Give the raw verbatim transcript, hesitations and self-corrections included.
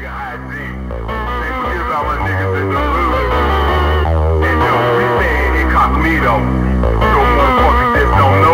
nigga I G. They forget about my niggas in the hood. And yo, we saying incognito. So motherfuckers just don't know.